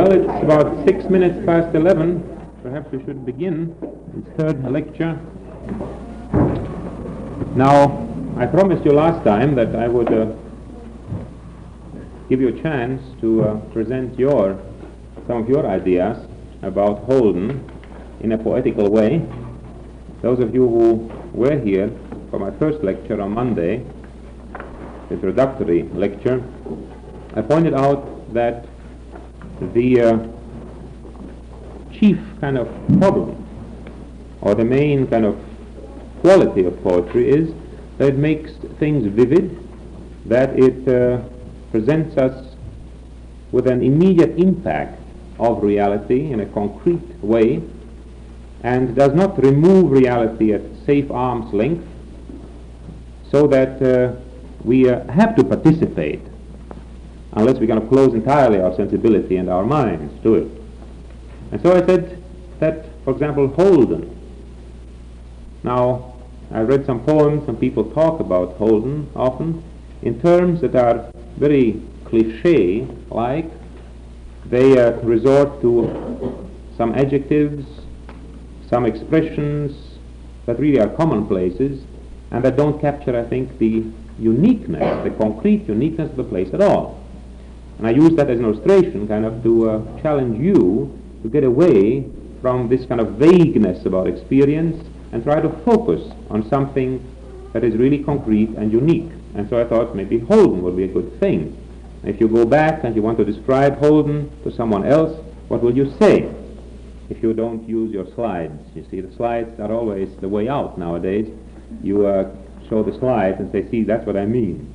Well, it's about 6 minutes past 11. Perhaps we should begin this third lecture. Now, I promised you last time that I would give you a chance to present some of your ideas about Holden in a poetical way. Those of you who were here for my first lecture on Monday, the introductory lecture, I pointed out that the chief kind of problem, or the main kind of quality of poetry, is that it makes things vivid, that it presents us with an immediate impact of reality in a concrete way, and does not remove reality at safe arm's length, so that we have to participate, unless we kind of close entirely our sensibility and our minds to it. And so I said that, for example, Holden. Now, I read some poems, some people talk about Holden often in terms that are very cliché-like. They resort to some adjectives, some expressions that really are commonplaces, and that don't capture, I think, the uniqueness, the concrete uniqueness of the place at all. And I use that as an illustration, kind of to challenge you to get away from this kind of vagueness about experience and try to focus on something that is really concrete and unique. And so I thought maybe Holden would be a good thing. If you go back and you want to describe Holden to someone else, what will you say if you don't use your slides? You see, the slides are always the way out nowadays. You show the slides and say, see, that's what I mean.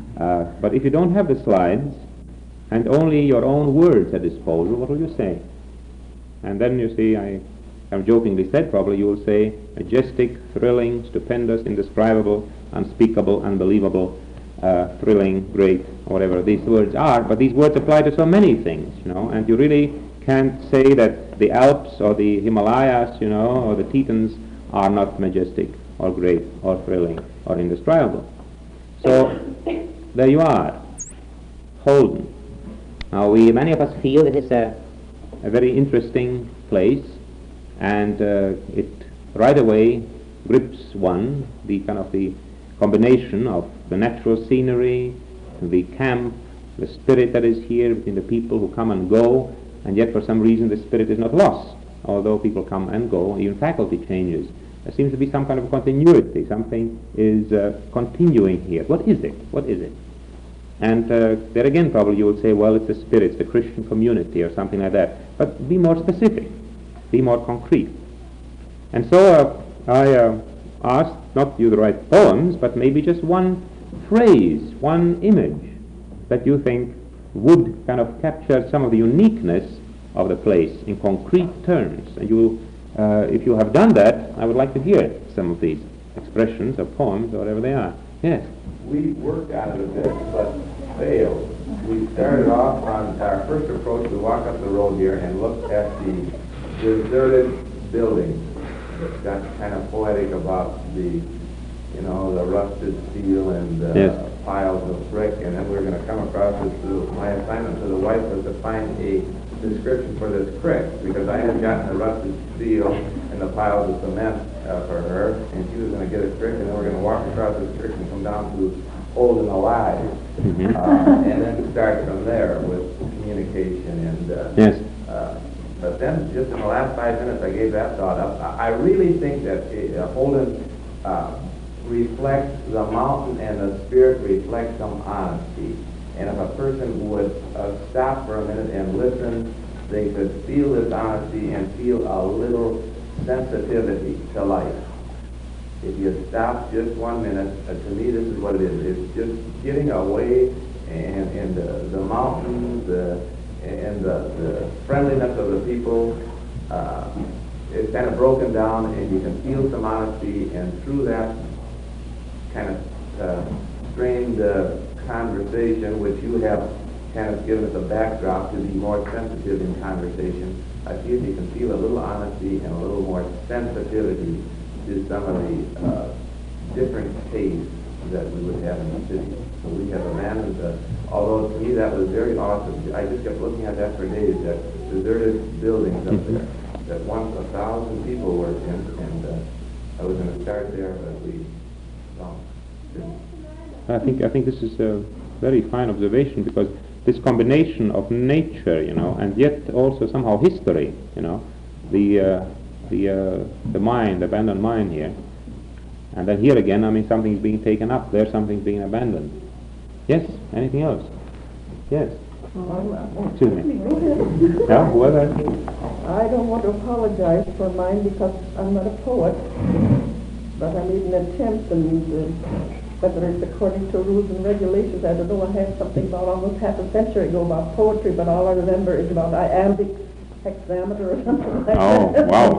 But if you don't have the slides and only your own words at disposal, what will you say? And then you see, I'm jokingly said, probably you will say majestic, thrilling, stupendous, indescribable, unspeakable, unbelievable, thrilling, great, whatever these words are. But these words apply to so many things, and you really can't say that the Alps or the Himalayas, or the Tetons are not majestic or great or thrilling or indescribable. So there you are, Holden. Now, many of us feel it is a very interesting place, and it right away grips one, the combination of the natural scenery, the camp, the spirit that is here between the people who come and go, and yet for some reason the spirit is not lost, although people come and go, even faculty changes. There seems to be some kind of continuity, something is continuing here. What is it? What is it? And there again probably you will say, well, it's the spirit, it's the Christian community or something like that. But be more specific, be more concrete. And so I asked not you to write poems, but maybe just one phrase, one image that you think would kind of capture some of the uniqueness of the place in concrete terms. And if you have done that, I would like to hear some of these expressions or poems or whatever they are. Yes? We worked on it a bit, but failed. We started off on our first approach. We walked up the road here and looked at the deserted buildings. It's got kind of poetic about the rusted steel and piles of brick. And then we were going to come across this. My assignment to the wife was to find a description for this creek, because I had gotten the rusted steel and the piles of cement for her, and she was going to get a creek, and then we're going to walk across this creek and come down to Holden Alive, and then start from there with communication. And but then, just in the last 5 minutes, I gave that thought up. I really think that Holden reflects the mountain, and the spirit reflects some honesty. And if a person would stop for a minute and listen, they could feel this honesty and feel a little sensitivity to life. If you stop just 1 minute, to me this is what it is. It's just getting away, and the mountains and the friendliness of the people is kind of broken down, and you can feel some honesty, and through that kind of strained conversation, which you have kind of given us a backdrop to be more sensitive in conversation, I feel you can feel a little honesty and a little more sensitivity to some of the different tastes that we would have in the city. So we have a man who's, although to me that was very awesome, I just kept looking at that for days, that deserted buildings up there that once 1,000 people worked in, and I was going to start there, but we didn't. I think this is a very fine observation, because this combination of nature, and yet also somehow history, the mind, abandoned mind here, and then here again, I mean, something's being taken up, there something's being abandoned. Yes. Anything else? Yes. Excuse me. Yeah, whoever. I don't want to apologize for mine because I'm not a poet, but I made an attempt, and whether it's according to rules and regulations, I don't know. I had something about almost half a century ago about poetry, but all I remember is about iambic hexameter or something like that. Oh, wow.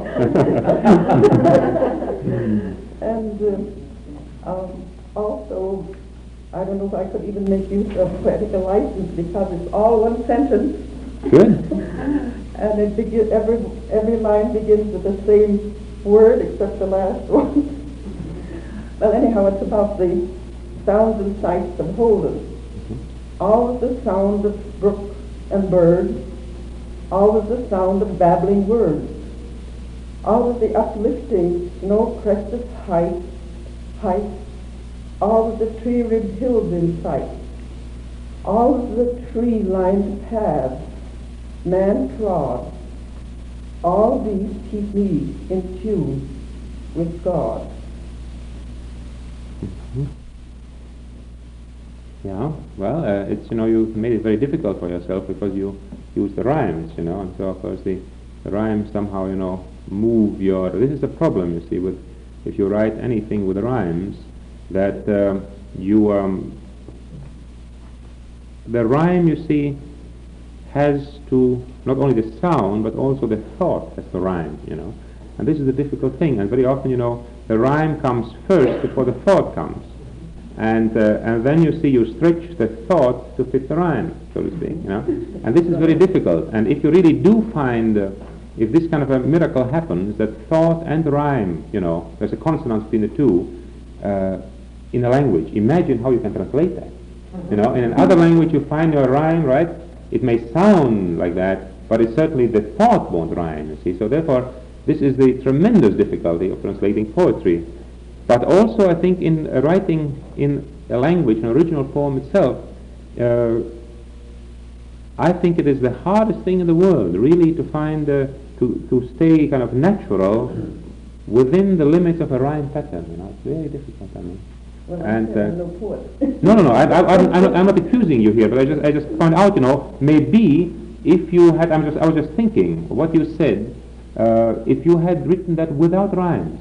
And also, I don't know if I could even make use of poetical license because it's all one sentence. Good. And it every line begins with the same word except the last one. Well, anyhow, it's about the sounds and sights of Holden. Always the sound of brook and bird, always the sound of babbling words, always the uplifting snow-crested height, always the tree-ribbed hills in sight, always the tree-lined paths man trod. All these keep me in tune with God. Yeah, well, it's, you made it very difficult for yourself because you use the rhymes, and so of course the rhymes somehow, move your, this is the problem, you see, with, if you write anything with rhymes, that the rhyme, you see, has to, not only the sound, but also the thought has to rhyme, and this is the difficult thing, and very often, the rhyme comes first before the thought comes. And then you see you stretch the thought to fit the rhyme, so to speak, and this is very difficult. And if you really do find, if this kind of a miracle happens, that thought and rhyme, there's a consonance between the two in a language. Imagine how you can translate that. In another language you find your rhyme, right? It may sound like that, but it's certainly the thought won't rhyme. You see, so therefore this is the tremendous difficulty of translating poetry. But also, I think, in writing in a language, an original form itself, I think it is the hardest thing in the world, really, to find, to stay kind of natural within the limits of a rhyme pattern. It's very difficult. I mean. Well, I'm no poet. No. I'm not accusing you here, but I just point out, maybe if you had, I was just thinking what you said, if you had written that without rhymes,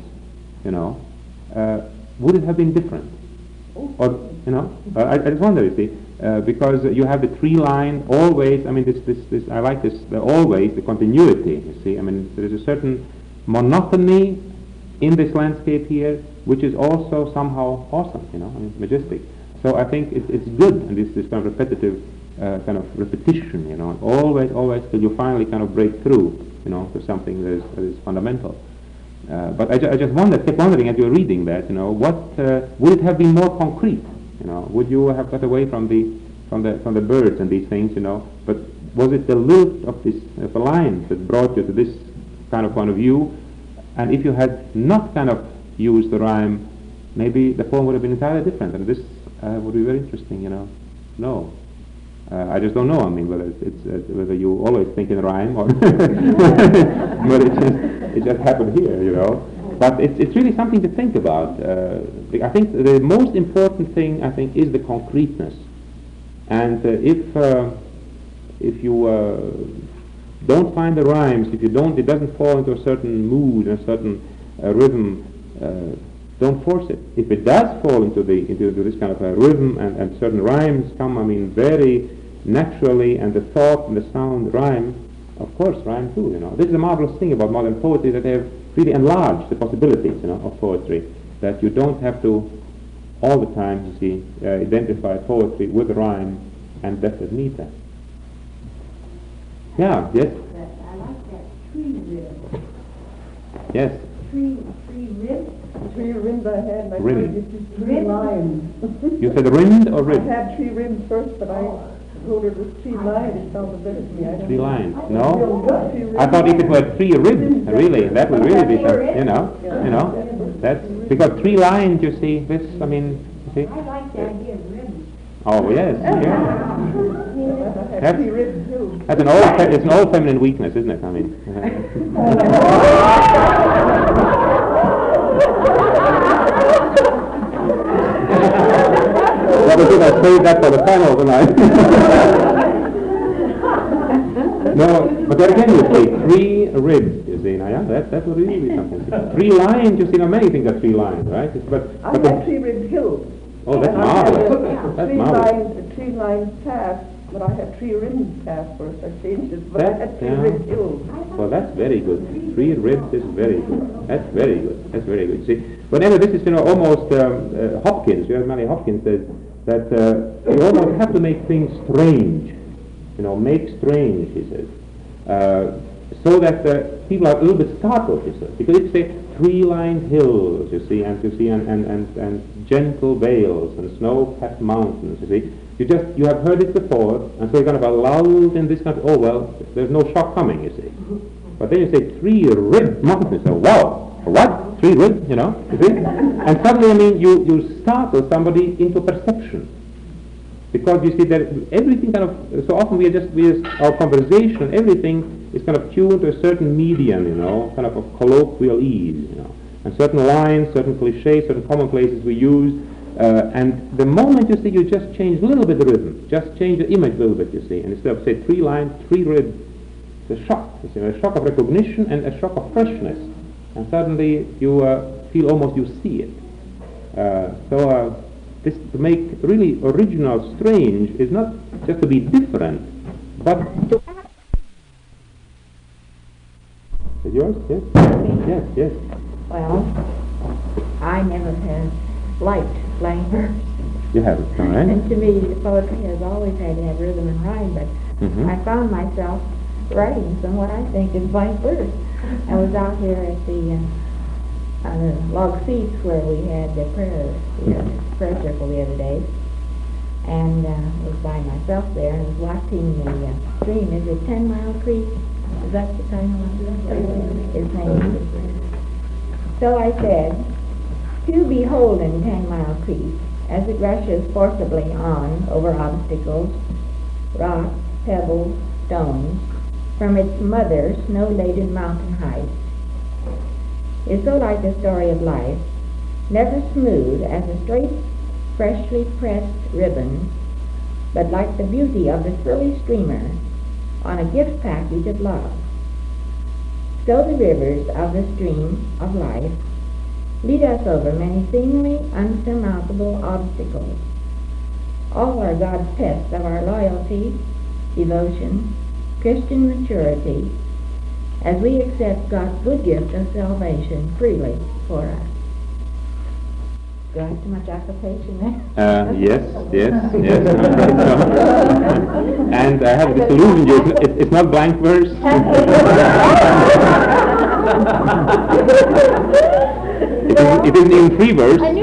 would it have been different? Or, I just wonder, you see, because you have the tree line always, I mean, this I like this, always, the continuity, you see, I mean, there is a certain monotony in this landscape here, which is also somehow awesome, I mean, majestic. So I think it's good, and this kind of repetitive kind of repetition, always till you finally kind of break through, to something that is fundamental. But I just kept wondering as you were reading that, what would it have been more concrete? Would you have got away from the birds and these things? But was it the lilt of the lines that brought you to this kind of point of view? And if you had not kind of used the rhyme, maybe the poem would have been entirely different. And this would be very interesting. No. I just don't know. I mean, whether you always think in rhyme or, but it just happened here, But it's really something to think about. I think the most important thing, is the concreteness. And if you don't find the rhymes, if it doesn't fall into a certain mood, a certain rhythm, don't force it. If it does fall into this kind of a rhythm and certain rhymes come, I mean, very naturally, and the thought and the sound rhyme, of course, rhyme too. This is a marvelous thing about modern poetry, that they have really enlarged the possibilities, of poetry. That you don't have to all the time, you see, identify poetry with rhyme and definite meter. Yeah. Yes. I like that tree rib. Yes. Tree rib. Tree rind I had, my Rind. friend used to do lines. You said rind or rib? I had tree rind first, but I told her it was 3 lines. It sounded better to me. I don't 3 know. lines. No? 3 ribs. I thought if it were 3 ribs, really, that would really be something, you know. That's, because 3 lines, you see, this, I mean, you see. I like the idea of ribbon. Oh, yes, yeah. I have 3 ribs too. That's it's an old feminine weakness, isn't it? I mean. That was it. I saved that for the panel tonight. No, but then again, you see, 3 ribs. You see, now, yeah, that would really be something. 3 lines. You see, now many things are 3 lines, right? I have 3 ribbed hills. Oh, that's And I have marvelous. That's marvelous. 3 lines past, but I had 3 ribbons past first. I changed it, but I That- had 3 yeah. ribbed hills. Well, that's very good. 3 ribs is very good. That's very good. That's very good. See, whenever this is, you know, almost Hopkins, you have Manny Hopkins says that you almost have to make things strange. You know, make strange, he says, so that people are a little bit startled, he says, because it's say 3-lined hills, you see, and gentle vales and snow-capped mountains, you see. You have heard it before, and so you're kind of lulled in this kind of, oh well, there's no shock coming, you see. But then you say 3-ribbed mountains, so wow, what? 3 ribs, you know, you see? And suddenly, I mean, you startle somebody into perception. Because you see that everything kind of, so often our conversation, everything is kind of tuned to a certain medium, you know, kind of colloquial ease, you know. And certain lines, certain cliches, certain commonplaces we use, and the moment you see, you just change a little bit the rhythm, just change the image a little bit, you see, and instead of say 3 lines, 3 ribs, it's a shock, you see, a shock of recognition and a shock of freshness, and suddenly you feel almost you see it. This to make really original, strange, is not just to be different, but to act. Is yours? Yes? Yes, yes. Well, I never have liked playing verse. You haven't, all right? And to me, poetry has always had to have rhythm and rhyme, but I found myself writing some what I think is blank verse. I was out here at the log seats where we had the prayer circle the other day, and was by myself there and was watching the stream. Is it 10 Mile Creek? Is that the title of his name? So I said, to beholden 10 Mile Creek as it rushes forcibly on over obstacles, rocks, pebbles, stones, from its mother snow-laden mountain heights, is so like the story of life, never smooth as a straight, freshly pressed ribbon, but like the beauty of the frilly streamer on a gift package of love. So the rivers of the stream of life lead us over many seemingly unsurmountable obstacles. All are God's tests of our loyalty, devotion, Christian maturity, as we accept God's good gift of salvation freely for us. Do I have too much application there? Yes. I'm afraid so. And I have disillusioned you. It's not blank verse. It isn't even free verse. I knew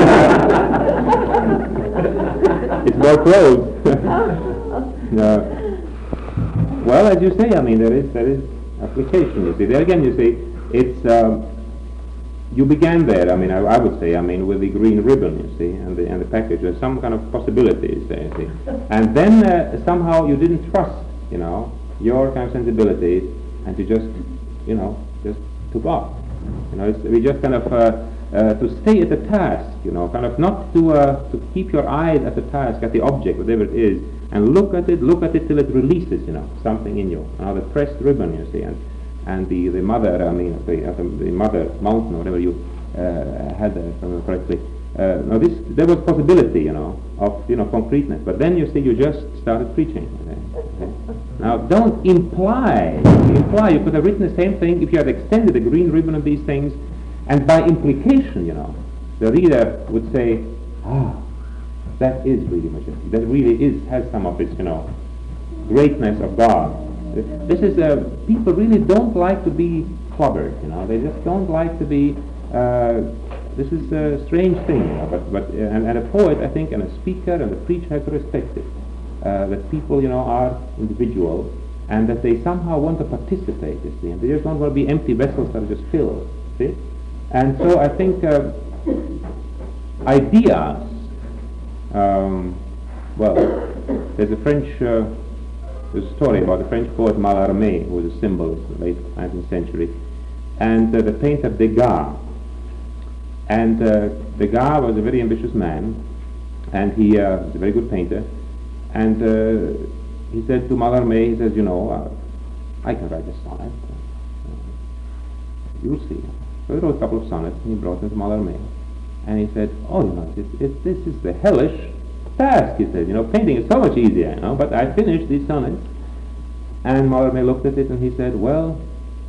It's more prose. No. Well, as you say, I mean, there is application. You see, there again, you see, it's you began there. I mean, I would say, I mean, with the green ribbon, you see, and the package. There's some kind of possibilities there, you see, and then somehow you didn't trust, you know, your kind of sensibilities, and you just, you know, just took off. You know, we just kind of to stay at the task, you know, kind of not to keep your eyes at the task, at the object, whatever it is, and look at it till it releases, you know, something in you. Now the pressed ribbon, you see, and the mother, I mean, the mother mountain, or whatever you had there, if I remember correctly. Now there was possibility, you know, of, you know, concreteness, but then you see, you just started preaching. Okay? Now don't imply, you could have written the same thing if you had extended the green ribbon of these things, and by implication, you know, the reader would say, that is really majestic, that really has some of this, you know, greatness of God. This is, people really don't like to be clobbered, you know, they just don't like to be, this is a strange thing, you know, and a poet, I think, and a speaker and a preacher have to respect it. that people, are individual, and that they somehow want to participate, you see, and they just don't want to be empty vessels that are just filled, see? And so I think ideas, there's a French, there's a story about the French poet Mallarmé, who was a symbolist in the late 19th century, and the painter Degas. And Degas was a very ambitious man, and he was a very good painter, and he said to Mallarmé, he says, I can write a sonnet. You'll see. So he wrote a couple of sonnets, and he brought them to Mallarmé. And he said, this is the hellish task, he said. Painting is so much easier, but I finished these sonnets. And Mallarmé looked at it, and he said, well,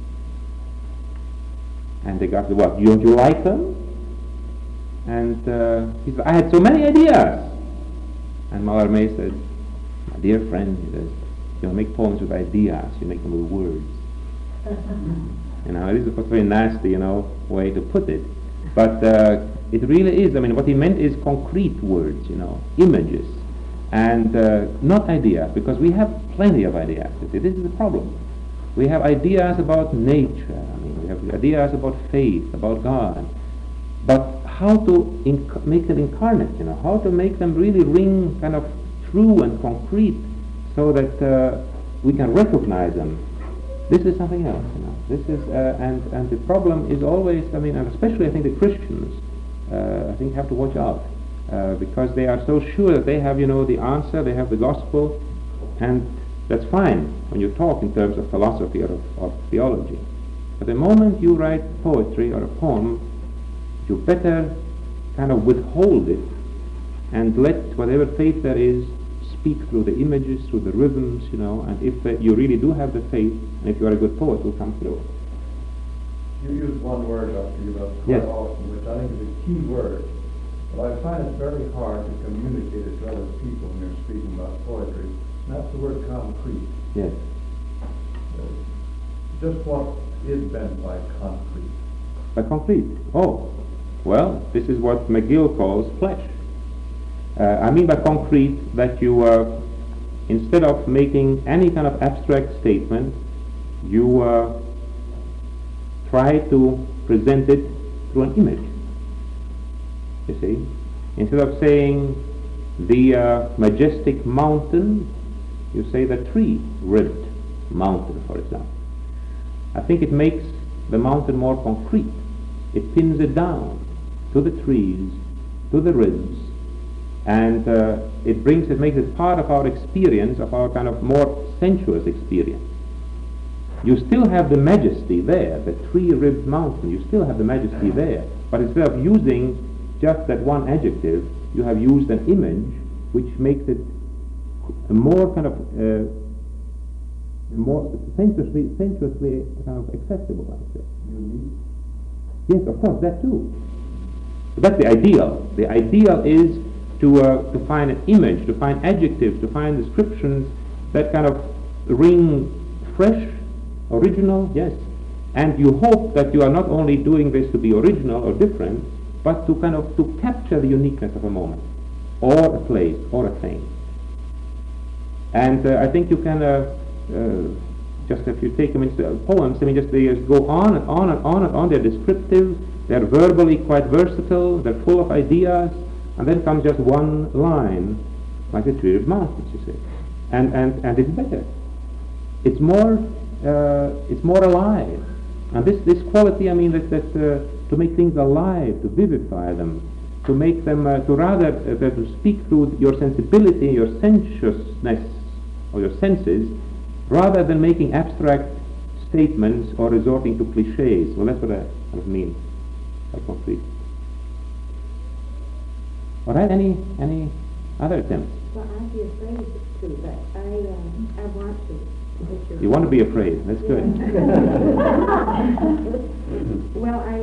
and Degas said, what, don't you like them? And he said, I had so many ideas. And Mallarmé said, my dear friend, he says, you don't make poems with ideas, you make them with words. This is a very nasty, way to put it. But it really is, what he meant is concrete words, images, and not ideas, because we have plenty of ideas. This is the problem. We have ideas about nature, we have ideas about faith, about God, but how to make them incarnate, how to make them really ring kind of true and concrete, so that we can recognize them. This is something else, This is, and the problem is always, and especially I think the Christians, have to watch out, because they are so sure that they have, the answer, they have the gospel, and that's fine when you talk in terms of philosophy or of theology. But the moment you write poetry or a poem, you better kind of withhold it and let whatever faith there is speak through the images, through the rhythms, and if you really do have the faith, and if you are a good poet, it will come through. You use one word, Dr. Eubanks, Yes. quite often, which I think is a key word, but I find it very hard to communicate it to other people when you're speaking about poetry, and that's the word concrete. Yes. Just what is meant by concrete? By concrete? Oh, well, this is what McGill calls flesh. I mean by concrete that you, instead of making any kind of abstract statement, you try to present it through an image. You see? Instead of saying the majestic mountain, you say the tree-ribbed mountain, for example. I think it makes the mountain more concrete. It pins it down to the trees, to the ribs, and it makes it part of our experience, of our kind of more sensuous experience. You still have the majesty there, the tree-ribbed mountain, you still have the majesty there, but instead of using just that one adjective, you have used an image which makes it a more kind of, more sensuously kind of accessible, I would say. Unique? Yes, of course, that too. But that's the ideal. The ideal is to find an image, to find adjectives, to find descriptions that kind of ring fresh, original, yes. And you hope that you are not only doing this to be original or different, but to kind of to capture the uniqueness of a moment, or a place, or a thing. And I think you can just if you take poems, they just go on and on and on and on. They're descriptive, they're verbally quite versatile, they're full of ideas, and then comes just one line, like the Tree of Mountains, you see. And it's better. It's more alive. And this quality, that to make things alive, to vivify them, to make them, to speak through your sensibility, your sensuousness, or your senses, rather than making abstract statements or resorting to cliches. Well, that's what I mean by concrete. All right, any other attempts? Well, I'd be afraid to, but I want to. You want to be afraid. That's good. Well, I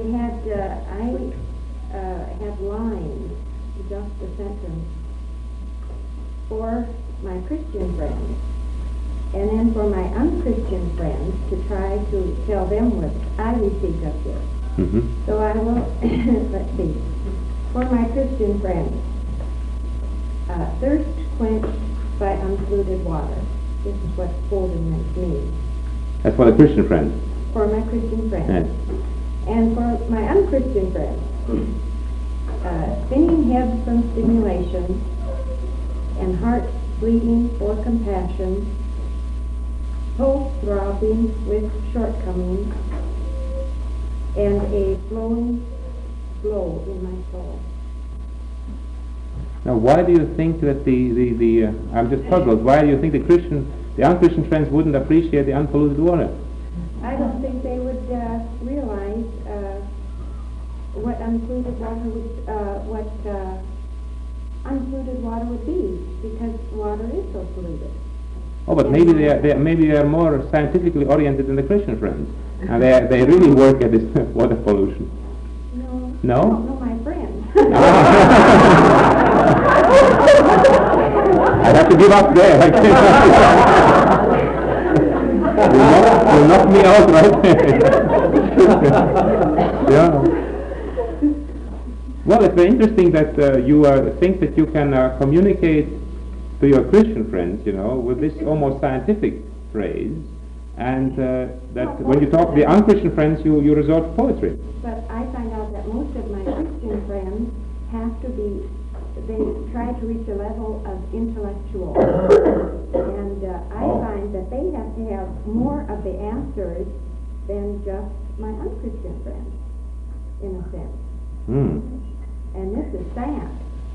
have lines, just a sentence, for my Christian friends, and then for my unchristian friends to try to tell them what I received up here. Mm-hmm. So I will, let's see, for my Christian friends, thirst quenched by unpolluted water. This is what holiness means. That's for the Christian friends. For my Christian friends. Yes. And for my unchristian friends, spinning heads from stimulation and heart bleeding for compassion, pulse throbbing with shortcomings, and a flowing glow in my soul. Now, why do you think that I'm just puzzled, why do you think the unchristian friends wouldn't appreciate the unpolluted water? I don't think they would realize what unpolluted water would be, because water is so polluted. Oh, but maybe they are more scientifically oriented than the Christian friends, and they really work at this water pollution. No. No? I don't know my friends. I have to give up there. I can't. You'll knock me out right there. Yeah. Well, it's very interesting that you think that you can communicate to your Christian friends, with this almost scientific phrase, and that when you talk to the unchristian friends, you resort to poetry. But I find out that most of my Christian friends they try to reach a level of intellectual. And I find that they have to have more of the answers than just my unchristian friends, in a sense. And this is sad.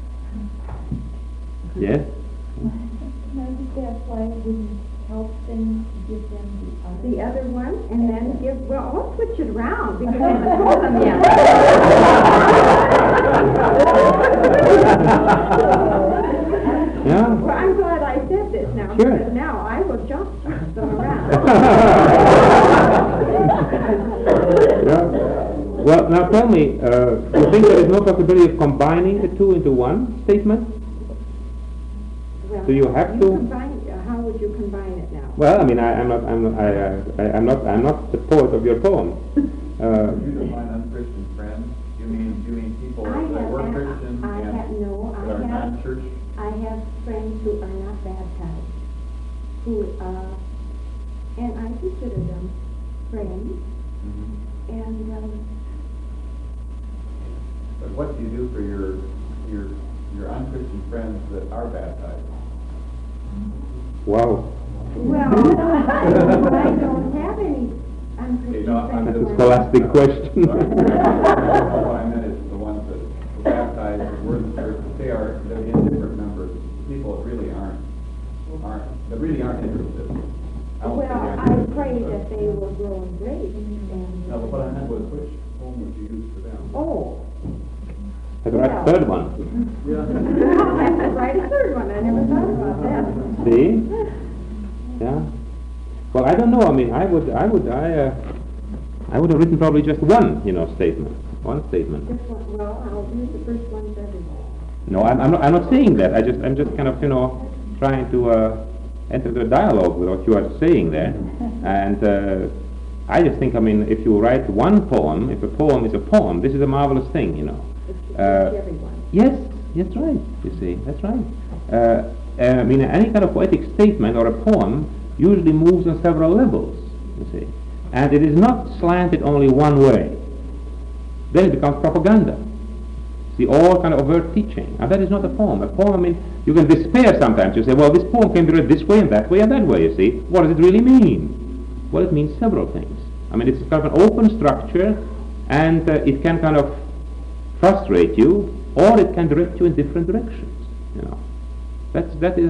Yes? Maybe that's why it wouldn't help them give them The other one, and then I'll switch it around because I haven't told them yet. Yeah? Well, I'm glad I said this now, Sure. because now I will just switch them around. Yeah. Well, now tell me, you think there is no possibility of combining the two into one statement? Well, Do you have to? How would you combine it now? Well, I mean, I'm not the poet of your poem. You define unchristian friends. You mean people that were Christian and that are non-church? I have friends who are not baptized, and I consider them friends. And But what do you do for your unchristian friends that are baptized? Wow. well, I don't have any unchristian friends. That's a scholastic question. What I meant is the ones that were baptized and were in the church, they're in different numbers. People that really aren't interested. Well, I pray that they will grow in grace. No, but what I meant was, which poem would you use for them? Oh. Have you write a third one? Yeah. I'll have to write a third one. I never thought about that. See? Yeah. Well, I don't know. I mean, I would have written probably just one, statement. One statement. This one, well, I'll use the first one for everyone. No, I'm not saying that. I'm just kind of, trying to enter into a dialogue with what you are saying there. And I just think, I mean, if you write one poem, if a poem is a poem, this is a marvelous thing, Everyone. Yes, that's right, you see, that's right. I mean, any kind of poetic statement or a poem usually moves on several levels, you see. And it is not slanted only one way. Then it becomes propaganda. See, all kind of overt teaching. And that is not a poem. A poem, I mean, you can despair sometimes. You say, well, this poem can be read this way and that way, you see. What does it really mean? Well, it means several things. I mean, it's kind of an open structure, and it can kind of frustrate you, or it can direct you in different directions. I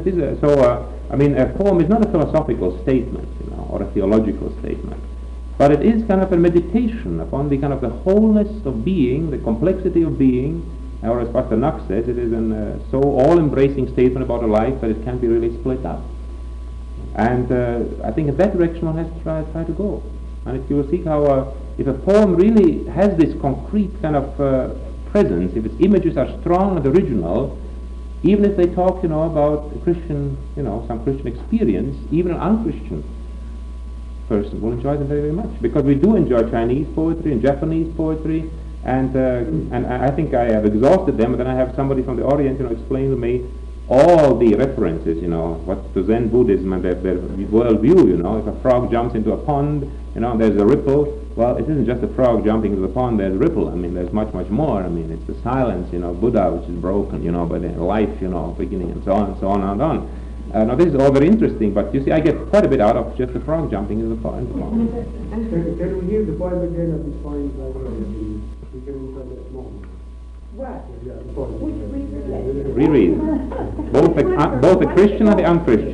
mean, a poem is not a philosophical statement, or a theological statement, but it is kind of a meditation upon the kind of the wholeness of being, the complexity of being, or as Pastor Knox says, it is a so all-embracing statement about a life that it can be really split up. And I think in that direction one has to try to go. And if you will see how, if a poem really has this concrete kind of presence, if its images are strong and original, even if they talk, about Christian, some Christian experience, even an unchristian person will enjoy them very, very much, because we do enjoy Chinese poetry and Japanese poetry, and I think I have exhausted them, and then I have somebody from the Orient, explain to me all the references, what to Zen Buddhism and their worldview, if a frog jumps into a pond, there's a ripple. Well, it isn't just a frog jumping into the pond, there's a ripple. I mean, there's much, much more. I mean, it's the silence, Buddha, which is broken, but life, beginning and so on and so on and on. Now, this is all very interesting, but you see, I get quite a bit out of just the frog jumping into the pond. Can we hear the poem again at this point? We can look at that moment. What? Yeah, the poem. Reread. Both the Christian and the unchristian.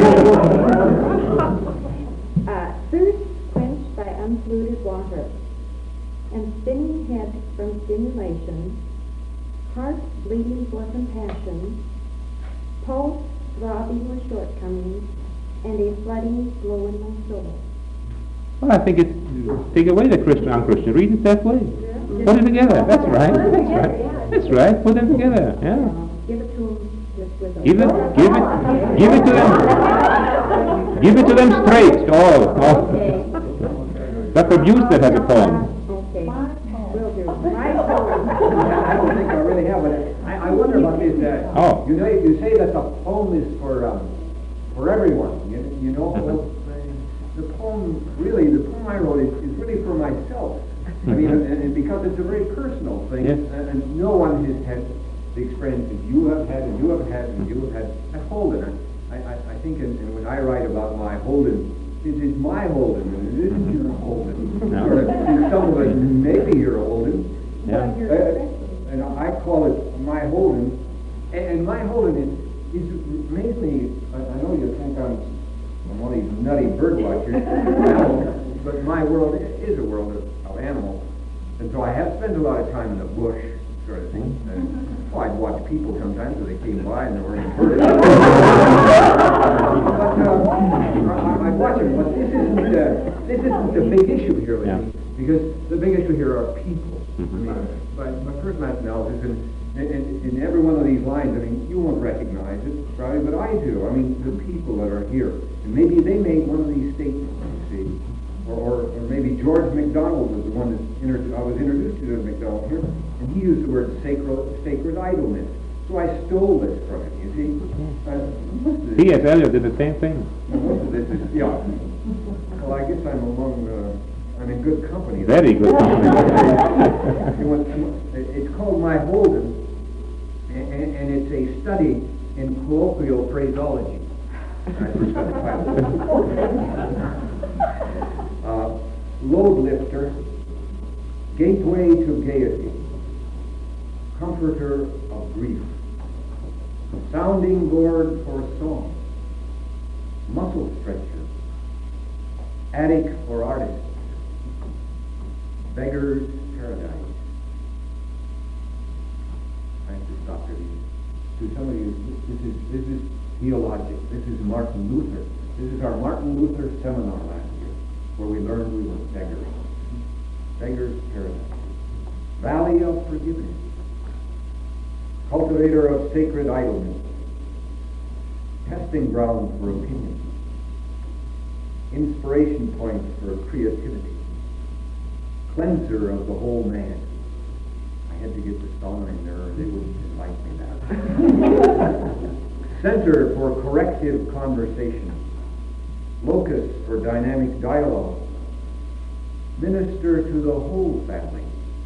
Thirst quenched by unpolluted water, and spinning head from stimulation, heart bleeding for compassion, pulse throbbing with shortcomings, and a flooding glow in my soul. Well, I think it's, take away the Christian, unchristian, read it that way. Yeah. Put it together, that's right. That's right, put them together, yeah. Give it to them just with a... Give it to them. Give it to them straight, all. Okay. The producer has a poem. Okay, will do. My poem. I don't think I really have, but I wonder about this. Oh. You say that the poem is for everyone. Well, the poem I wrote is really for myself. I mean, and because it's a very personal thing, yes. And no one has had the experiences you have had, and you have had, and you have had at Holden. I think, and when I write about my Holden, it is my Holden, and it isn't your Holden. No. Or to some of us, maybe your Holden. Yeah. And I call it my Holden, and my Holden is mainly, I know you think I'm one of these nutty bird watchers, but my world is a world of animals, and so I have spent a lot of time in the bush, sort of thing. And, I'd watch people sometimes when they came by and there weren't any birds. But I'd watch them, but this isn't the big issue here, yeah. Because the big issue here are people. Mm-hmm. I mean, my first analysis, and in every one of these lines, I mean, you won't recognize it, probably, but I do. I mean, the people that are here. And maybe they made one of these statements, you see. Or maybe George MacDonald was the one that I was introduced to George MacDonald here, and he used the word sacred idleness. So I stole this from him, you see. T.S. Eliot did the same thing. Most of this is, yeah. Well, I guess I'm in good company. Very good company. It's called My Holden, and it's a study in colloquial phraseology. I first got the title. Load lifter, gateway to gaiety, comforter of grief, sounding board for song, muscle stretcher, attic for artists, beggar's paradise. I have to stop here. To some of you, this is theologic. This is Martin Luther. This is our Martin Luther seminar last year, where we learned we were beggars. Beggar's paradise. Valley of forgiveness. Cultivator of sacred idleness. Testing ground for opinion. Inspiration point for creativity. Cleanser of the whole man. I had to get the sauna in there, or they wouldn't invite me back. Center for corrective conversation. Locus for dynamic dialogue. Minister to the whole family.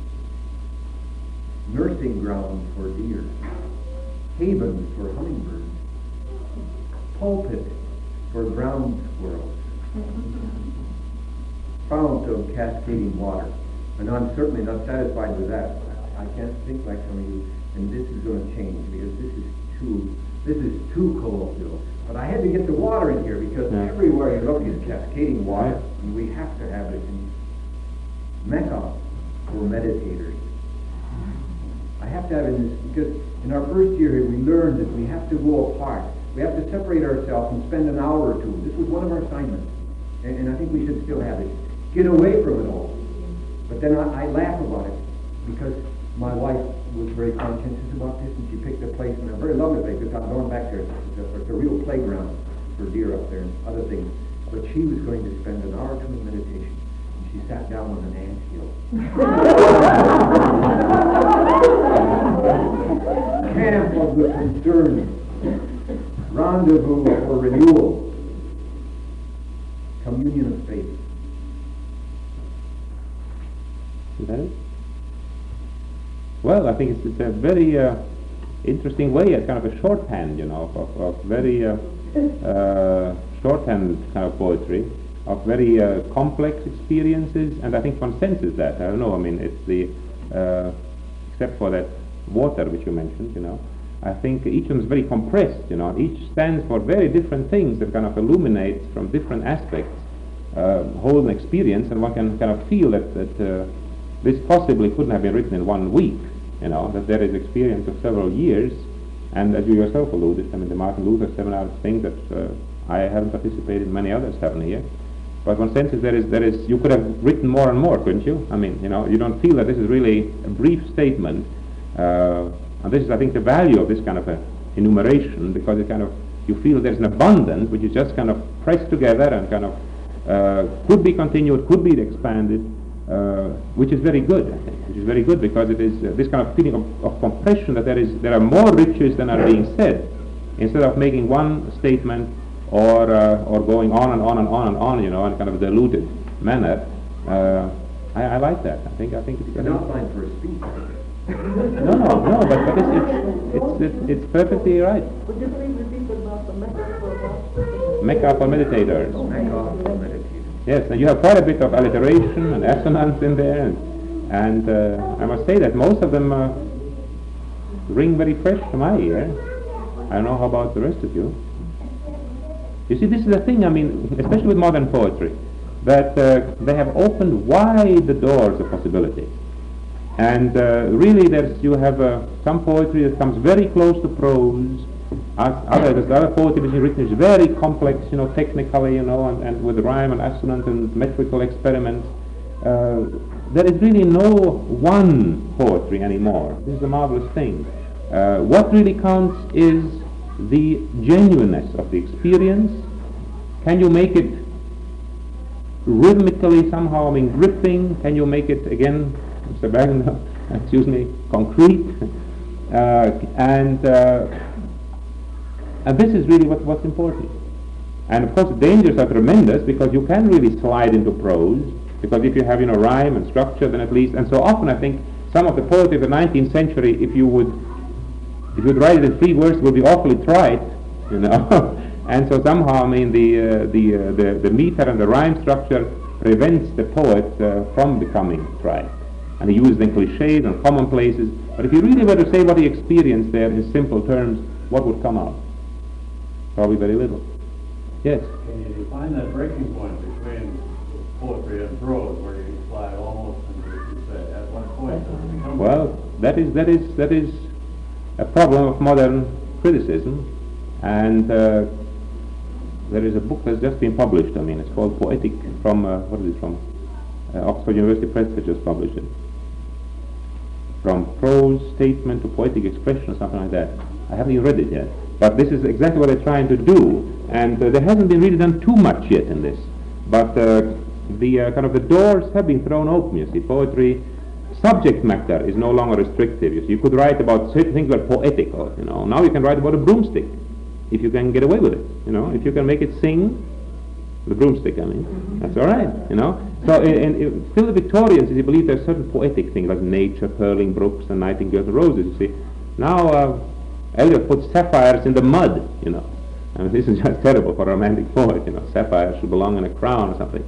Nursing ground for deer. Haven for hummingbirds. Pulpit for ground squirrels. Fount of cascading water. And I'm certainly not satisfied with that. I can't think like some of you, and this is going to change because this is too colloquial. But I had to get the water in here because everywhere you look is cascading water, and we have to have it in Mecca for meditators. I have to have it in this because in our first year here we learned that we have to go apart. We have to separate ourselves and spend an hour or two. This was one of our assignments, and I think we should still have it. Get away from it all. But then I laugh about it because my wife was very conscientious about this, and she picked a place, and a very lovely place, because I'm going back there. It's a real playground for deer up there and other things. But she was going to spend an hour or two in meditation, and she sat down on an anthill. Camp of the concerned. rendezvous for renewal, communion of faith. Is that it? Well, I think it's a very interesting way, a kind of a shorthand, of very shorthand kind of poetry, of very complex experiences, and I think one senses that. I don't know, I mean, it's the, except for that water which you mentioned, I think each of them is very compressed, each stands for very different things that kind of illuminates from different aspects whole experience, and one can kind of feel that this possibly couldn't have been written in 1 week, that there is experience of several years, and as you yourself alluded, I mean, the Martin Luther seminar thing that I haven't participated in, many others haven't here, but one senses there is, you could have written more and more, couldn't you? I mean, you don't feel that this is really a brief statement, and this is, I think, the value of this kind of a enumeration, because it kind of, you feel there's an abundance which is just kind of pressed together and kind of could be continued, could be expanded, which is very good, I think, which is very good, because it is this kind of feeling of compression, that there are more riches than are being said, instead of making one statement or going on and on and on and on, in a kind of diluted manner. I like that. I think it's an outline for a speech. No, but it's perfectly right. Would you please repeat about the Mecca for what? Mecca for meditators. Mecca for meditators. Yes, and you have quite a bit of alliteration and assonance in there, and I must say that most of them ring very fresh to my ear. I don't know how about the rest of you. You see, this is the thing, I mean, especially with modern poetry, that they have opened wide the doors of possibility. And really you have some poetry that comes very close to prose, other poetry which is written is very complex, technically, and with rhyme and assonance and metrical experiments. There is really no one poetry anymore. This is a marvelous thing. What really counts is the genuineness of the experience. Can you make it rhythmically somehow, I mean, gripping? Can you make it, again, Mr. Bergen, excuse me, concrete? And this is really what's important. And of course the dangers are tremendous, because you can really slide into prose, because if you have rhyme and structure, then at least, and so often I think some of the poetry of the 19th century, if you would write it in 3 words, it would be awfully trite, and so somehow, I mean, the meter and the rhyme structure prevents the poet from becoming trite, and he uses in cliches and commonplaces. But if you really were to say what he experienced there in simple terms, what would come out? Probably very little. Yes? Can you define that breaking point between poetry and prose, where you slide almost into what you say? At what point does it become? Well, that is a problem of modern criticism, and there is a book that's just been published. I mean, it's called Poetic, from Oxford University Press that just published it. From prose statement to poetic expression, or something like that. I haven't even read it yet, but this is exactly what they're trying to do, and there hasn't been really done too much yet in this. But the kind of the doors have been thrown open. You see, poetry subject matter is no longer restrictive. You see, you could write about certain things that are poetical. Now you can write about a broomstick, if you can get away with it. If you can make it sing, the broomstick, I mean, that's all right. So still the Victorians, you believe there's certain poetic things like nature, purling brooks, and nightingales and roses. You see, now Eliot puts sapphires in the mud. I mean, this is just terrible for a romantic poet. Sapphires should belong in a crown or something.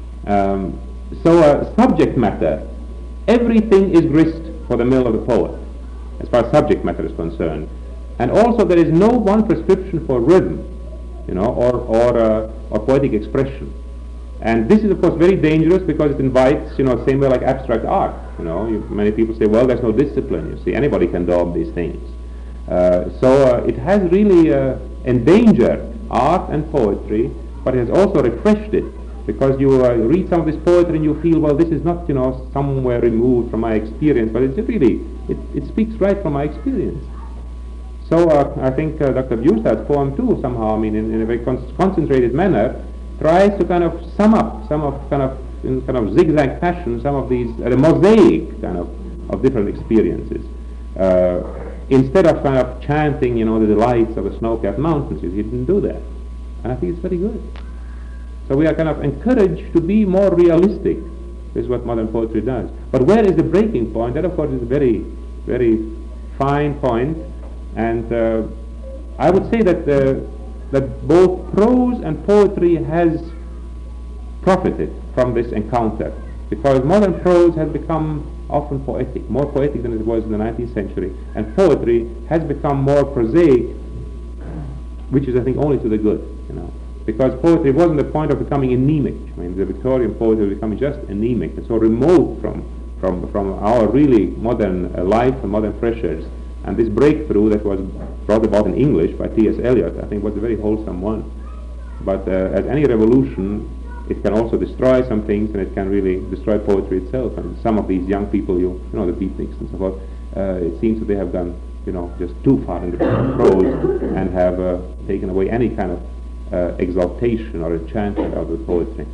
So subject matter, everything is grist for the mill of the poet, as far as subject matter is concerned. And also there is no one prescription for rhythm, or poetic expression. And this is of course very dangerous, because it invites, same way like abstract art. Many people say, well, there's no discipline. You see, anybody can daub these things. So it has really endangered art and poetry, but it has also refreshed it, because you read some of this poetry and you feel, well, this is not, somewhere removed from my experience, but it's really, it speaks right from my experience. So I think Dr. Bjurstad's poem too, somehow, I mean, in a very concentrated manner, tries to kind of sum up in kind of zigzag fashion some of these, a mosaic kind of different experiences. instead of kind of chanting, you know, the delights of the snow-capped mountains. He didn't do that. And I think it's very good. So we are kind of encouraged to be more realistic. This is what modern poetry does. But where is the breaking point? That, of course, is a very, very fine point. And I would say that that both prose and poetry has profited from this encounter, because modern prose has become often poetic, more poetic than it was in the 19th century, and poetry has become more prosaic, which is, I think, only to the good, you know, because poetry wasn't the point of becoming anemic. I mean, the Victorian poetry was becoming just anemic and so remote from our really modern life and modern pressures. And this breakthrough that was brought about in English by T.S. Eliot, I think, was a very wholesome one. But as any revolution, it can also destroy some things, and it can really destroy poetry itself. And some of these young people, you know, the beatniks and so forth, it seems that they have gone, you know, just too far in the prose and have taken away any kind of exaltation or enchantment of the poetry.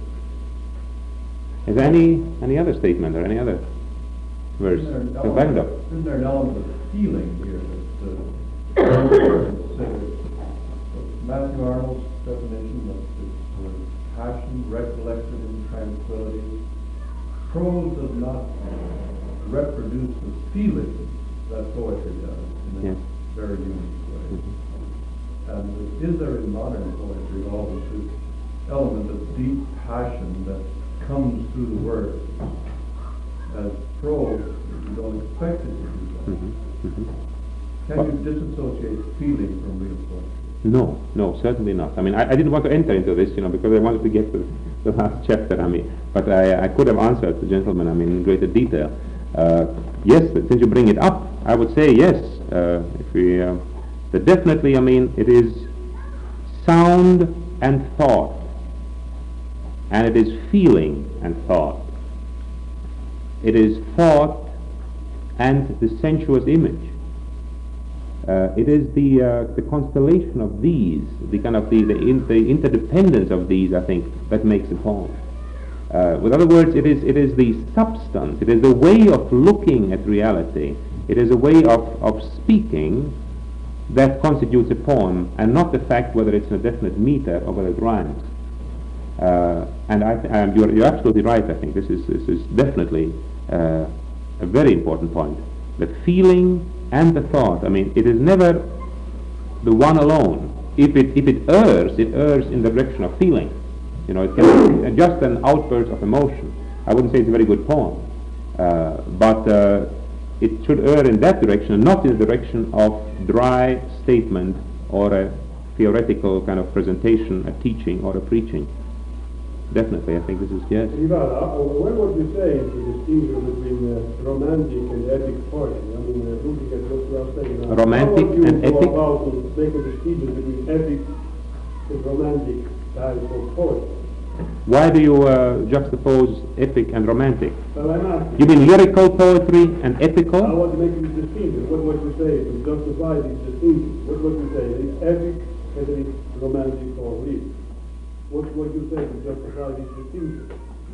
Is there any other statement or any other verse? Isn't there an element of feeling here that considered? Matthew Arnold's definition of the passion recollected in tranquility. Prose does not reproduce the feeling that poetry does in a very unique way. And is there in modern poetry always this element of deep passion that comes through the words? As prose, you don't expect it to do that. Can you disassociate feeling from real poetry? No, certainly not. I mean, I didn't want to enter into this, you know, because I wanted to get to the last chapter, I mean, but I could have answered the gentleman, I mean, in greater detail. Yes, since you bring it up, I would say yes. If we, that definitely, I mean, it is sound and thought, and it is feeling and thought. It is thought and the sensuous image. It is the constellation of these, the kind of the interdependence of these, I think, that makes a poem. With other words, it is the substance, it is the way of looking at reality, it is a way of speaking that constitutes a poem, and not the fact whether it's in a definite meter or whether it rhymes. And you're absolutely right. I think this is definitely a very important point. The feeling and the thought. I mean, it is never the one alone. If it errs in the direction of feeling. You know, it can be just an outburst of emotion. I wouldn't say it's a very good poem, but it should err in that direction, and not in the direction of dry statement or a theoretical kind of presentation, a teaching or a preaching. Definitely, I think this is yes. What would you say is the distinction between romantic and epic poetry? I mean, looking at what you are saying now. Romantic and epic? How would you go about to make a distinction between epic and romantic types of poetry? Why do you juxtapose epic and romantic? Well, I'm asking. You mean lyrical poetry and epical? I want to make this distinction. What would you say to justify this distinction? What would you say? Is epic, and it is romantic or lyric? What would you say to justify this distinction?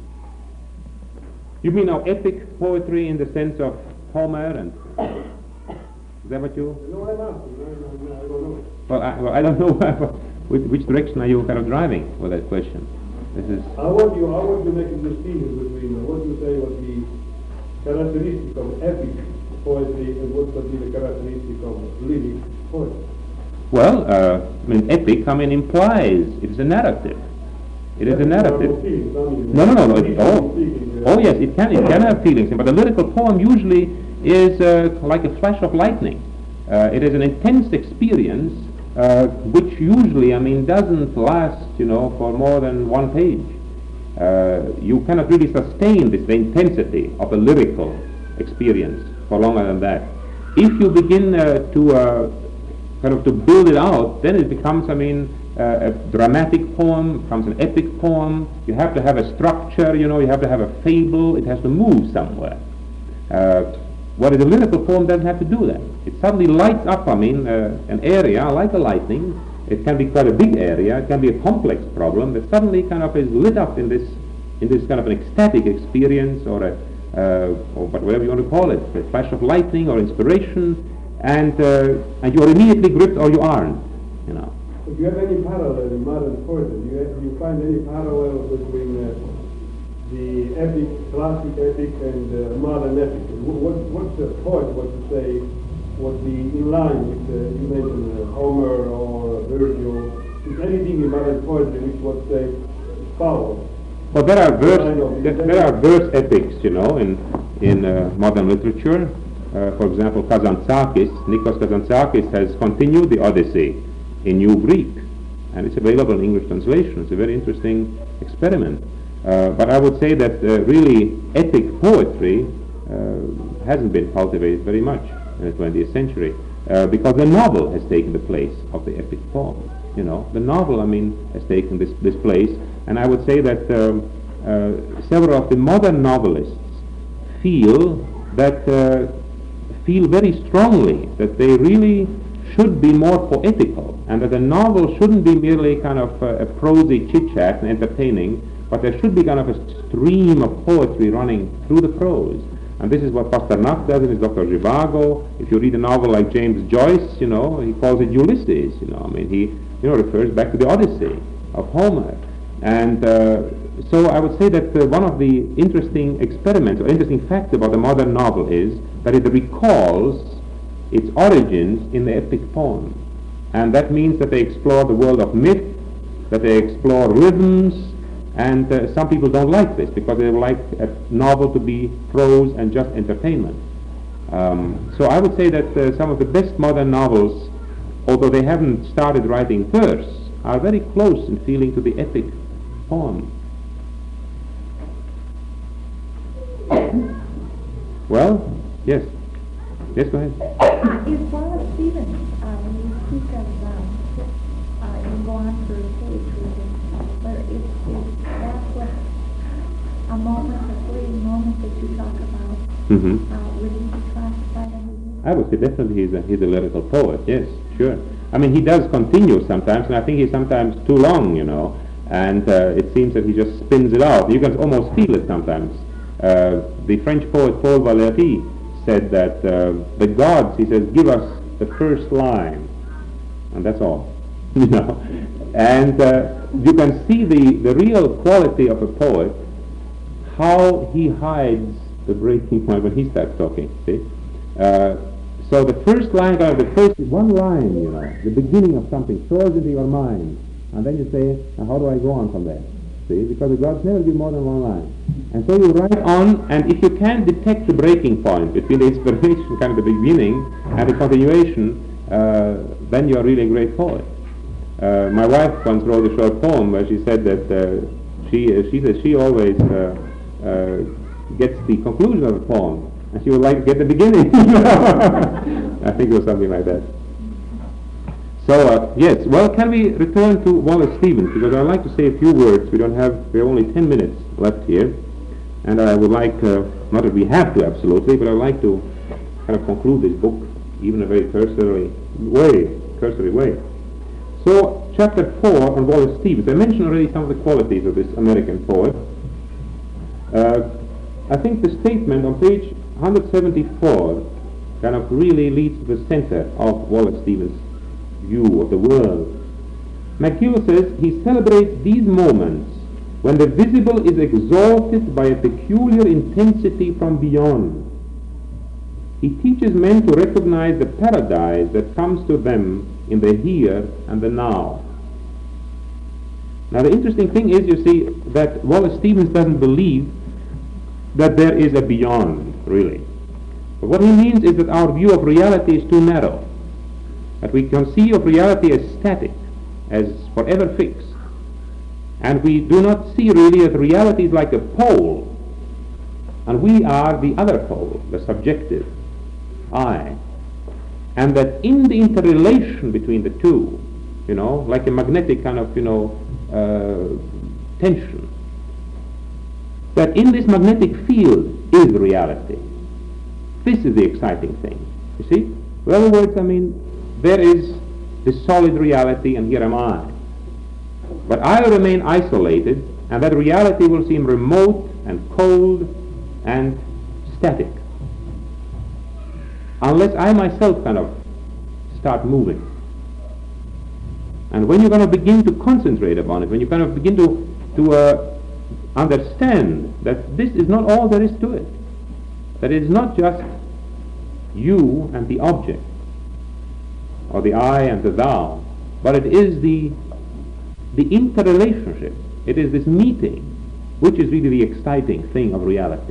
You mean now epic poetry in the sense of Homer and... Is that what you... No, I'm asking. I don't know. Well, I don't know which direction are you kind of driving with that question. This is... How would you make a distinction between what you say was the characteristic of epic poetry and what would be the characteristic of lyric poetry? Well, I mean, epic, I mean, implies it is a narrative. It is a narrative. No. Oh, yes, it can have feelings, but a lyrical poem usually is like a flash of lightning. It is an intense experience, which usually, I mean, doesn't last, you know, for more than one page. You cannot really sustain the intensity of a lyrical experience for longer than that. If you begin to build it out, then it becomes, I mean, a dramatic poem, becomes an epic poem. You have to have a structure, you know, you have to have a fable, it has to move somewhere. Whereas a lyrical poem doesn't have to do that. It suddenly lights up, I mean, an area like a lightning. It can be quite a big area, it can be a complex problem that suddenly kind of is lit up in this kind of an ecstatic experience or whatever you want to call it, a flash of lightning or inspiration. and you're immediately gripped or you aren't, you know. Do you have any parallel in modern poetry? Do you find any parallel between the epic, classic epic, and modern epic? What's the poet, what to say, would be in line with, you mentioned Homer or Virgil? Is anything in modern poetry which would say follows? Well, there are verse epics, you know, in modern literature. For example, Nikos Kazantzakis has continued the Odyssey in New Greek, and it's available in English translation. It's a very interesting experiment. But I would say that really epic poetry hasn't been cultivated very much in the 20th century because the novel has taken the place of the epic poem. You know, the novel, I mean, has taken this place, and I would say that several of the modern novelists feel very strongly that they really should be more poetical, and that a novel shouldn't be merely kind of a prosy chit-chat and entertaining, but there should be kind of a stream of poetry running through the prose. And this is what Pasternak does in his Dr. Zhivago. If you read a novel like James Joyce, you know, he calls it Ulysses, you know. I mean, he, you know, refers back to the Odyssey of Homer. And so I would say that one of the interesting experiments or interesting facts about the modern novel is that it recalls its origins in the epic poem. And that means that they explore the world of myth, that they explore rhythms, and some people don't like this because they like a novel to be prose and just entertainment. So I would say that some of the best modern novels, although they haven't started writing verse, are very close in feeling to the epic poem. Well, yes. Yes, go ahead. Is Wallace Stevens, when you speak of, you go on through poetry, but is that what a moment, a fleeting moment that you talk about? Would he be classified under? I would say definitely he's a lyrical poet, yes, sure. I mean, he does continue sometimes, and I think he's sometimes too long, you know, and it seems that he just spins it out. You can almost feel it sometimes. The French poet Paul Valéry said that the gods, he says, give us the first line, and that's all, you know. And you can see the real quality of a poet, how he hides the breaking point when he starts talking, see? So the first line, the first one line, you know, the beginning of something soars into your mind, and then you say, now how do I go on from there? See, because the gods never give more than one line. And so you write on, and if you can detect the breaking point between the inspiration, kind of the beginning, and the continuation, then you are really a great poet. My wife once wrote a short poem where she said that she says she always gets the conclusion of a poem, and she would like to get the beginning. I think it was something like that. So, yes, well, can we return to Wallace Stevens? Because I'd like to say a few words. We have only 10 minutes left here. And I would like, not that we have to absolutely, but I'd like to kind of conclude this book, even in a very cursory way. So, chapter 4 on Wallace Stevens. I mentioned already some of the qualities of this American poet. I think the statement on page 174 kind of really leads to the center of Wallace Stevens' view of the world. McHugh says he celebrates these moments when the visible is exalted by a peculiar intensity from beyond. He teaches men to recognize the paradise that comes to them in the here and the now. Now the interesting thing is, you see, that Wallace Stevens doesn't believe that there is a beyond, really. But what he means is that our view of reality is too narrow. That we conceive of reality as static, as forever fixed. And we do not see really that reality is like a pole, and we are the other pole, the subjective, I. And that in the interrelation between the two, you know, like a magnetic kind of, you know, tension, that in this magnetic field is reality. This is the exciting thing, you see? In other words, I mean, there is the solid reality, and here am I. But I remain isolated, and that reality will seem remote and cold and static. unless I myself kind of start moving. And when you're going to begin to concentrate upon it, when you kind of begin to understand that this is not all there is to it, that it is not just you and the object, or the I and the thou, but it is the interrelationship. It is this meeting, which is really the exciting thing of reality.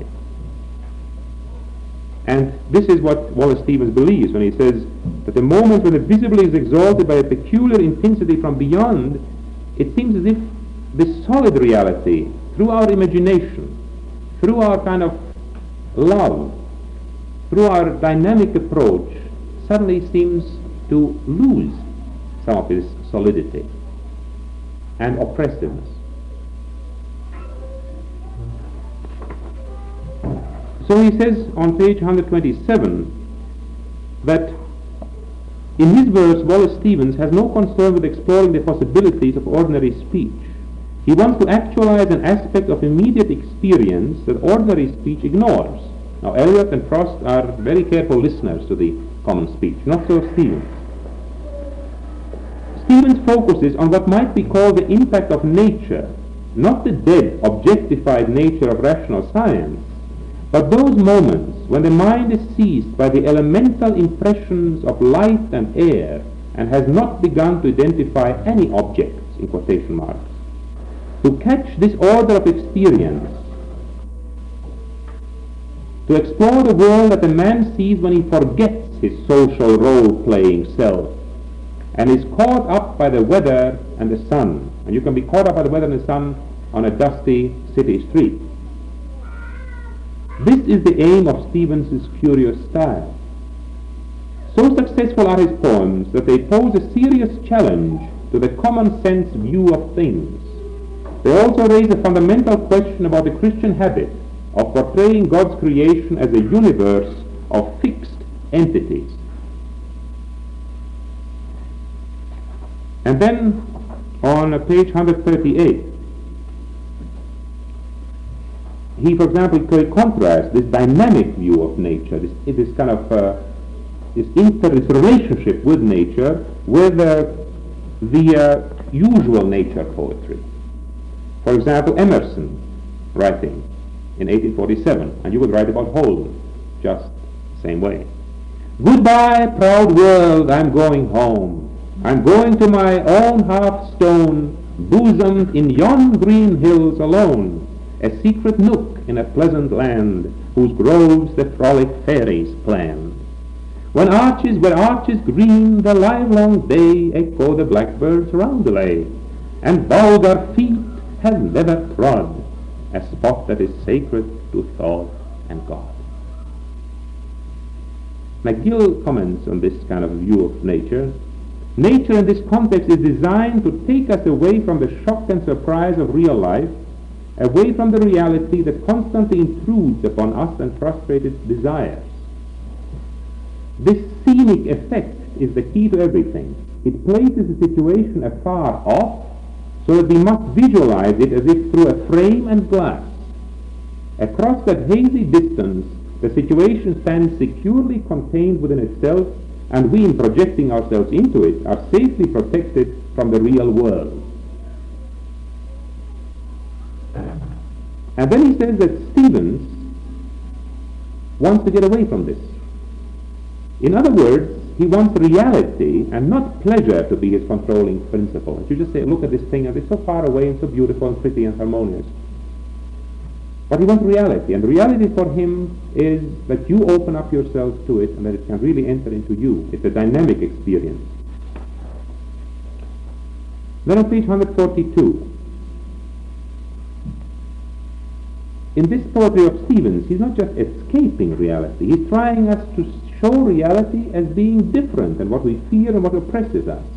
And this is what Wallace Stevens believes when he says that the moment when the visible is exalted by a peculiar intensity from beyond, it seems as if this solid reality, through our imagination, through our kind of love, through our dynamic approach, suddenly seems to lose some of its solidity and oppressiveness. So he says on page 127 that in his verse Wallace Stevens has no concern with exploring the possibilities of ordinary speech. He wants to actualize an aspect of immediate experience that ordinary speech ignores. Now Eliot and Frost are very careful listeners to the common speech, not so Stevens. Stevens focuses on what might be called the impact of nature, not the dead, objectified nature of rational science, but those moments when the mind is seized by the elemental impressions of light and air and has not begun to identify any objects, in quotation marks. To catch this order of experience, to explore the world that a man sees when he forgets his social role-playing self and is caught up by the weather and the sun. And you can be caught up by the weather and the sun on a dusty city street. This is the aim of Stevens' curious style. So successful are his poems that they pose a serious challenge to the common sense view of things. They also raise a fundamental question about the Christian habit of portraying God's creation as a universe of fixed entities. And then on page 138, he, for example, contrasts this dynamic view of nature, this kind of this relationship with nature, with the usual nature poetry. For example, Emerson writing in 1847, and you would write about Holden, just the same way. Goodbye, proud world, I'm going home. I'm going to my own hearthstone, bosomed in yon green hills alone, a secret nook in a pleasant land, whose groves the frolic fairies planned. Where arches green the livelong day echo the blackbird's roundelay, and vulgar feet have never trod a spot that is sacred to thought and God. McGill comments on this kind of view of nature. Nature in this context is designed to take us away from the shock and surprise of real life, away from the reality that constantly intrudes upon us and frustrates desires. This scenic effect is the key to everything. It places the situation afar off, so that we must visualize it as if through a frame and glass. Across that hazy distance, the situation stands securely contained within itself, and we, in projecting ourselves into it, are safely protected from the real world. And then he says that Stevens wants to get away from this. In other words, he wants reality and not pleasure to be his controlling principle. And you just say, look at this thing, and it's so far away and so beautiful and pretty and harmonious. But he wants reality, and reality for him is that you open up yourselves to it and that it can really enter into you. It's a dynamic experience. Then on page 142, in this poetry of Stevens, he's not just escaping reality, he's trying us to show reality as being different than what we fear and what oppresses us.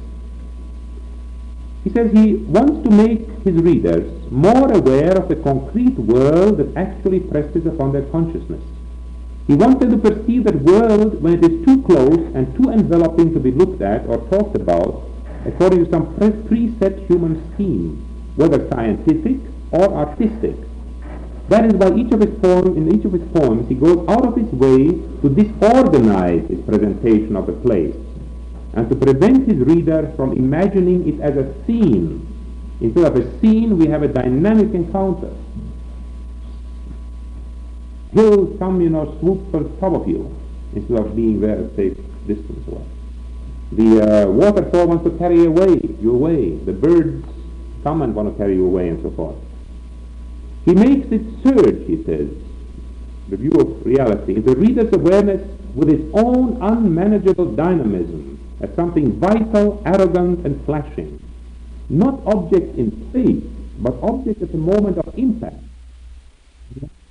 He says he wants to make his readers more aware of the concrete world that actually presses upon their consciousness. He wants them to perceive that world when it is too close and too enveloping to be looked at or talked about according to some preset human scheme, whether scientific or artistic. That is why in each of his poems, he goes out of his way to disorganize his presentation of the place and to prevent his reader from imagining it as a scene. Instead of a scene, we have a dynamic encounter. He'll come, swoop on top of you instead of being there a safe distance away. The waterfall wants to carry you away. The birds come and want to carry you away and so forth. He makes it surge, he says, the view of reality, in the reader's awareness with its own unmanageable dynamism as something vital, arrogant, and flashing. Not object in space, but object at the moment of impact.